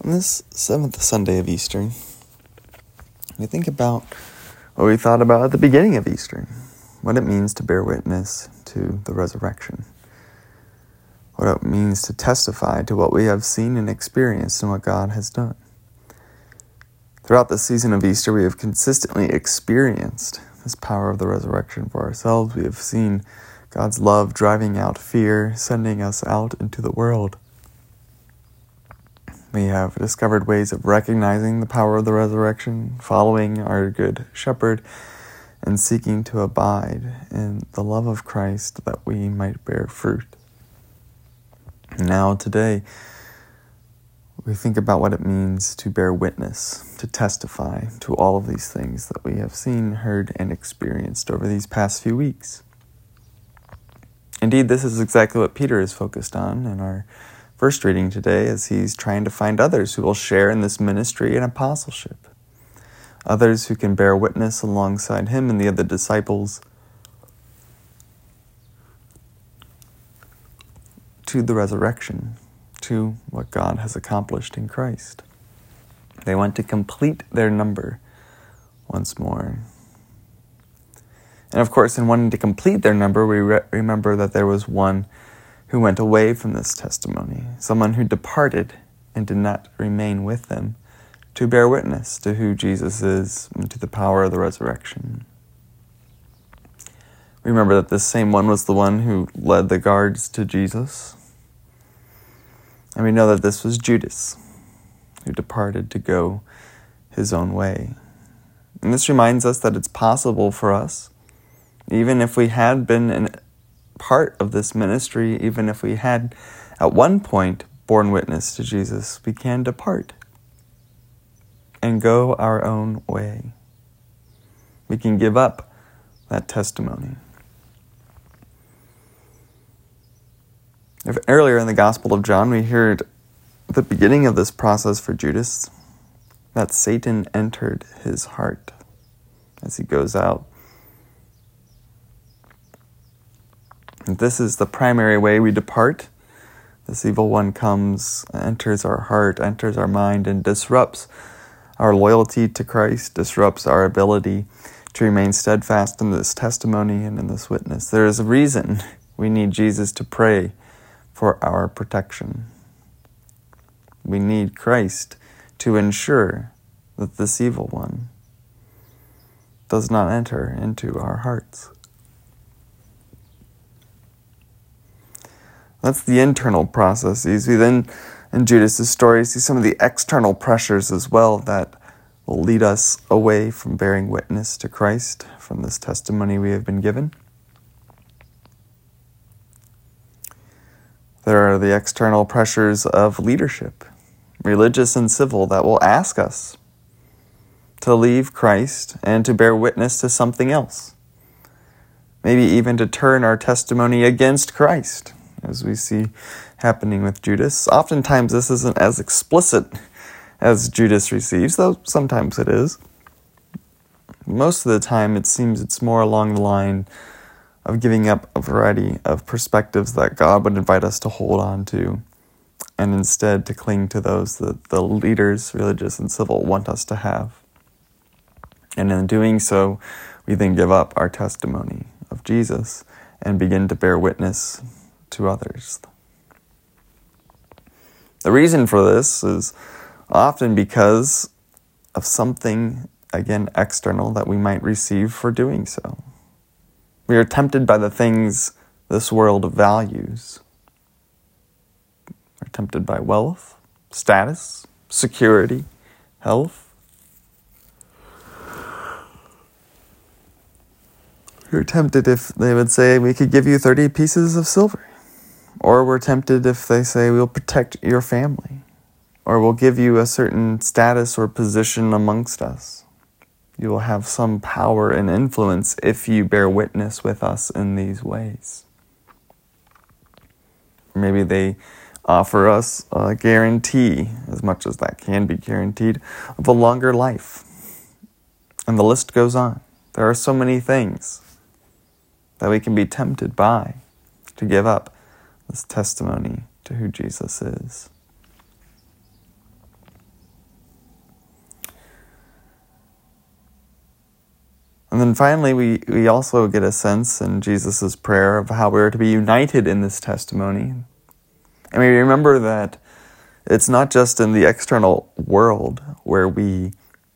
On this seventh Sunday of Easter, we think about what we thought about at the beginning of Easter, what it means to bear witness to the resurrection, what it means to testify to what we have seen and experienced and what God has done. Throughout the season of Easter, we have consistently experienced this power of the resurrection for ourselves. We have seen God's love driving out fear, sending us out into the world. We have discovered ways of recognizing the power of the resurrection, following our good shepherd, and seeking to abide in the love of Christ that we might bear fruit. Now today, we think about what it means to bear witness, to testify to all of these things that we have seen, heard, and experienced over these past few weeks. Indeed, this is exactly what Peter is focused on in our first reading today, as he's trying to find others who will share in this ministry and apostleship. Others who can bear witness alongside him and the other disciples to the resurrection, to what God has accomplished in Christ. They want to complete their number once more. And of course, in wanting to complete their number, we remember that there was one who went away from this testimony, someone who departed and did not remain with them to bear witness to who Jesus is and to the power of the resurrection. Remember that this same one was the one who led the guards to Jesus. And we know that this was Judas, who departed to go his own way. And this reminds us that it's possible for us, even if we had been in part of this ministry, even if we had at one point borne witness to Jesus, we can depart and go our own way. We can give up that testimony. If earlier in the Gospel of John, we heard at the beginning of this process for Judas that Satan entered his heart as he goes out. And this is the primary way we depart. This evil one comes, enters our heart, enters our mind, and disrupts our loyalty to Christ, disrupts our ability to remain steadfast in this testimony and in this witness. There is a reason we need Jesus to pray for our protection. We need Christ to ensure that this evil one does not enter into our hearts. That's the internal processes. We then, in Judas' story, see some of the external pressures as well that will lead us away from bearing witness to Christ from this testimony we have been given. There are the external pressures of leadership, religious and civil, that will ask us to leave Christ and to bear witness to something else. Maybe even to turn our testimony against Christ, as we see happening with Judas. Oftentimes this isn't as explicit as Judas receives, though sometimes it is. Most of the time it seems it's more along the line of giving up a variety of perspectives that God would invite us to hold on to, and instead to cling to those that the leaders, religious and civil, want us to have. And in doing so, we then give up our testimony of Jesus and begin to bear witness to others. The reason for this is often because of something, again, external that we might receive for doing so. We are tempted by the things this world values. We're tempted by wealth, status, security, health. We're tempted if they would say, we could give you 30 pieces of silver. Or we're tempted if they say, we'll protect your family. Or we'll give you a certain status or position amongst us. You will have some power and influence if you bear witness with us in these ways. Maybe they offer us a guarantee, as much as that can be guaranteed, of a longer life. And the list goes on. There are so many things that we can be tempted by to give up this testimony to who Jesus is. And then finally, we also get a sense in Jesus' prayer of how we are to be united in this testimony. And we remember that it's not just in the external world where we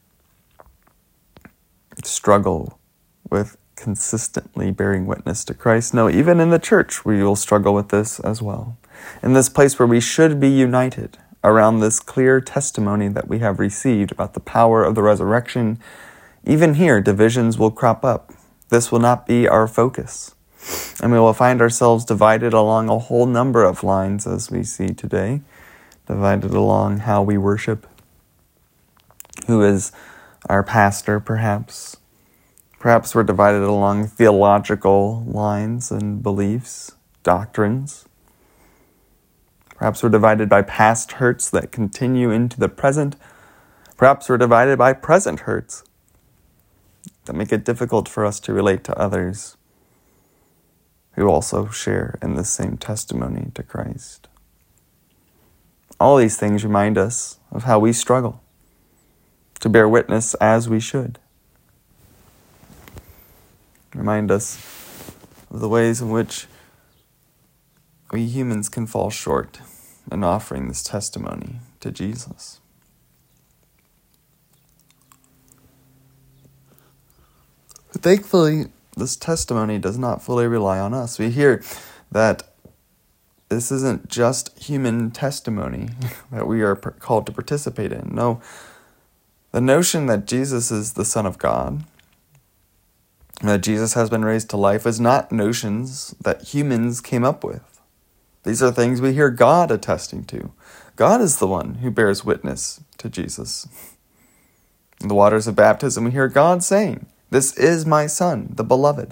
struggle with consistently bearing witness to Christ. No, even in the church, we will struggle with this as well. In this place where we should be united around this clear testimony that we have received about the power of the resurrection, even here, divisions will crop up. This will not be our focus. And we will find ourselves divided along a whole number of lines as we see today, divided along how we worship, who is our pastor, perhaps. Perhaps we're divided along theological lines and beliefs, doctrines. Perhaps we're divided by past hurts that continue into the present. Perhaps we're divided by present hurts that make it difficult for us to relate to others who also share in this same testimony to Christ. All these things remind us of how we struggle to bear witness as we should. Remind us of the ways in which we humans can fall short in offering this testimony to Jesus. But thankfully, this testimony does not fully rely on us. We hear that this isn't just human testimony that we are called to participate in. No, the notion that Jesus is the Son of God, that Jesus has been raised to life, is not notions that humans came up with. These are things we hear God attesting to. God is the one who bears witness to Jesus. In the waters of baptism, we hear God saying, "This is my Son, the beloved."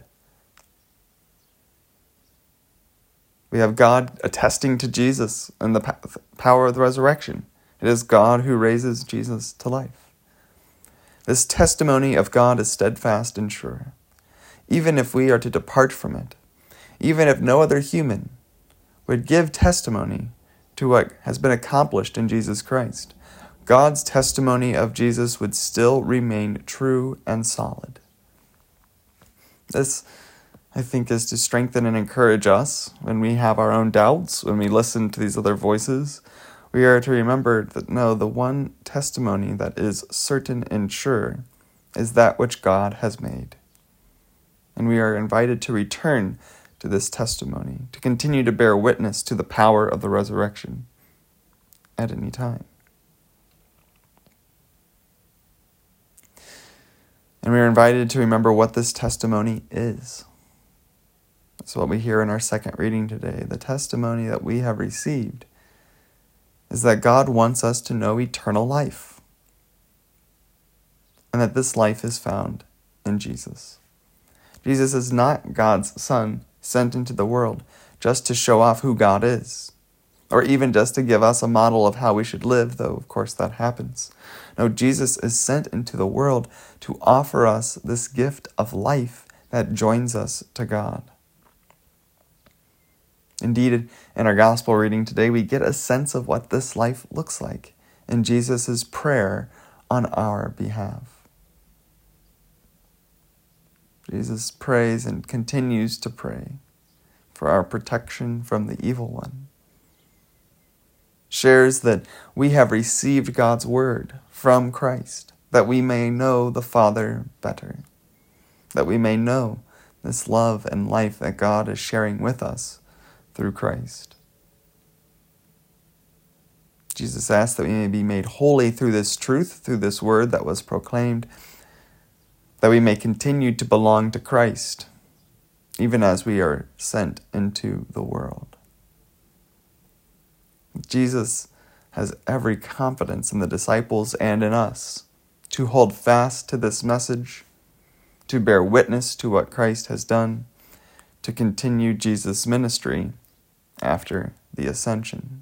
We have God attesting to Jesus and the power of the resurrection. It is God who raises Jesus to life. This testimony of God is steadfast and sure. Even if we are to depart from it, even if no other human would give testimony to what has been accomplished in Jesus Christ, God's testimony of Jesus would still remain true and solid. This, I think, is to strengthen and encourage us when we have our own doubts, when we listen to these other voices. We are to remember that no, the one testimony that is certain and sure is that which God has made. And we are invited to return to this testimony, to continue to bear witness to the power of the resurrection at any time. And we are invited to remember what this testimony is. That's what we hear in our second reading today. The testimony that we have received is that God wants us to know eternal life, and that this life is found in Jesus. Jesus is not God's Son sent into the world just to show off who God is, or even just to give us a model of how we should live, though of course that happens. No, Jesus is sent into the world to offer us this gift of life that joins us to God. Indeed, in our gospel reading today, we get a sense of what this life looks like in Jesus' prayer on our behalf. Jesus prays and continues to pray for our protection from the evil one. Shares that we have received God's word from Christ, that we may know the Father better, that we may know this love and life that God is sharing with us through Christ. Jesus asks that we may be made holy through this truth, through this word that was proclaimed, that we may continue to belong to Christ, even as we are sent into the world. Jesus has every confidence in the disciples and in us to hold fast to this message, to bear witness to what Christ has done, to continue Jesus' ministry after the ascension.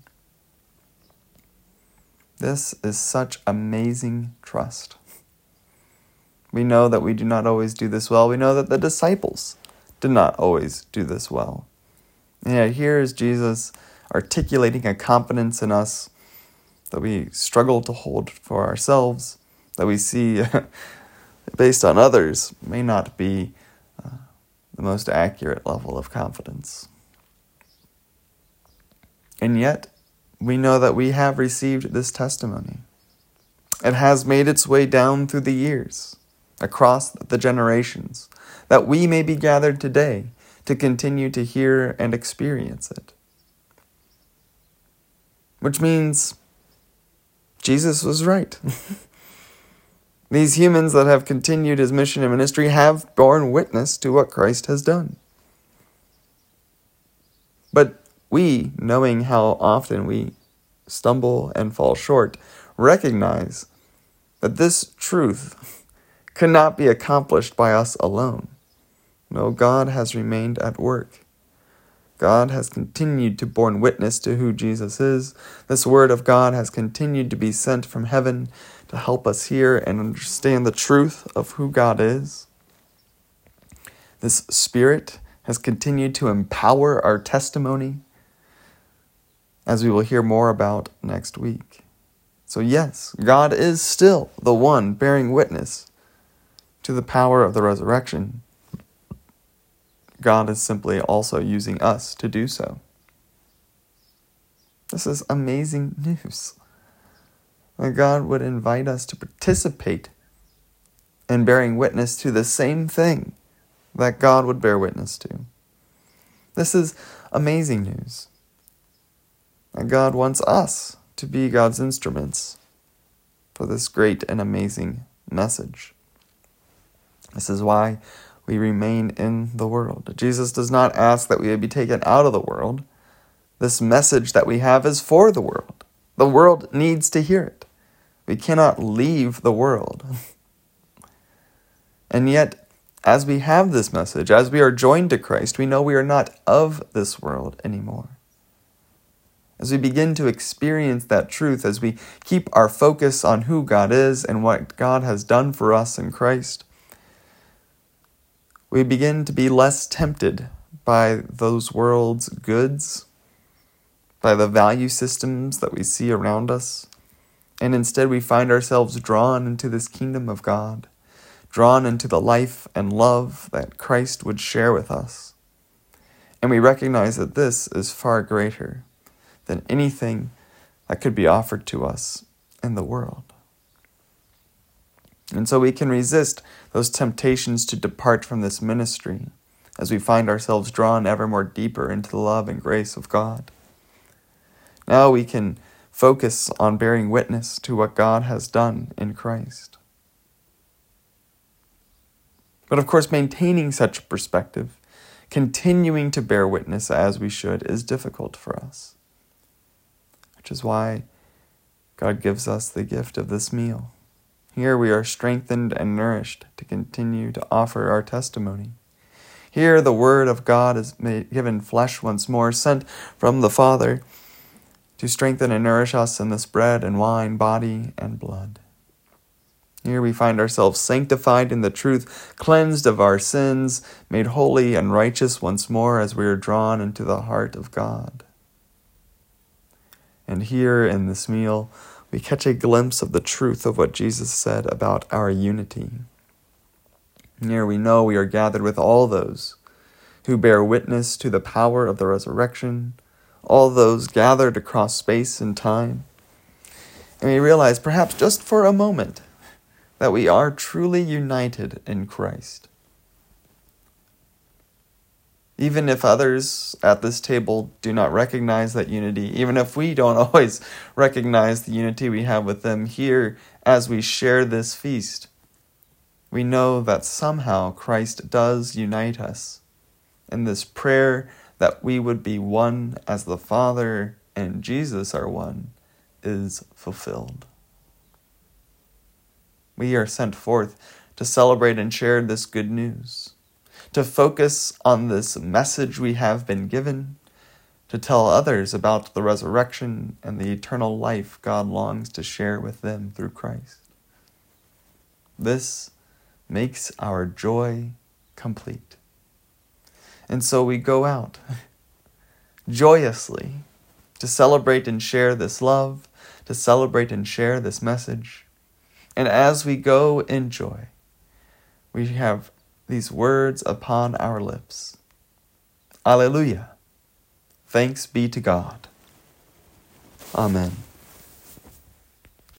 This is such amazing trust. We know that we do not always do this well. We know that the disciples did not always do this well. And yet here is Jesus articulating a confidence in us that we struggle to hold for ourselves, that we see based on others may not be the most accurate level of confidence. And yet, we know that we have received this testimony. It has made its way down through the years, across the generations, that we may be gathered today to continue to hear and experience it. Which means Jesus was right. These humans that have continued his mission and ministry have borne witness to what Christ has done. But we, knowing how often we stumble and fall short, recognize that this truth cannot be accomplished by us alone. No, God has remained at work. God has continued to bear witness to who Jesus is. This word of God has continued to be sent from heaven to help us hear and understand the truth of who God is. This Spirit has continued to empower our testimony, as we will hear more about next week. So yes, God is still the one bearing witness to the power of the resurrection. God is simply also using us to do so. This is amazing news. That God would invite us to participate in bearing witness to the same thing that God would bear witness to. This is amazing news. That God wants us to be God's instruments for this great and amazing message. This is why we remain in the world. Jesus does not ask that we be taken out of the world. This message that we have is for the world. The world needs to hear it. We cannot leave the world. And yet, as we have this message, as we are joined to Christ, we know we are not of this world anymore. As we begin to experience that truth, as we keep our focus on who God is and what God has done for us in Christ, we begin to be less tempted by those world's goods, by the value systems that we see around us, and instead we find ourselves drawn into this kingdom of God, drawn into the life and love that Christ would share with us. And we recognize that this is far greater than anything that could be offered to us in the world. And so we can resist those temptations to depart from this ministry as we find ourselves drawn ever more deeper into the love and grace of God. Now we can focus on bearing witness to what God has done in Christ. But of course, maintaining such perspective, continuing to bear witness as we should, is difficult for us. Which is why God gives us the gift of this meal. Here we are strengthened and nourished to continue to offer our testimony. Here the Word of God is given flesh once more, sent from the Father to strengthen and nourish us in this bread and wine, body and blood. Here we find ourselves sanctified in the truth, cleansed of our sins, made holy and righteous once more as we are drawn into the heart of God. And here in this meal, we catch a glimpse of the truth of what Jesus said about our unity. Here we know we are gathered with all those who bear witness to the power of the resurrection, all those gathered across space and time. And we realize, perhaps just for a moment, that we are truly united in Christ. Even if others at this table do not recognize that unity, even if we don't always recognize the unity we have with them, here as we share this feast, we know that somehow Christ does unite us in this prayer that we would be one as the Father and Jesus are one is fulfilled. We are sent forth to celebrate and share this good news, to focus on this message we have been given, to tell others about the resurrection and the eternal life God longs to share with them through Christ. This makes our joy complete. And so we go out joyously to celebrate and share this love, to celebrate and share this message. And as we go in joy, we have these words upon our lips. Alleluia. Thanks be to God. Amen.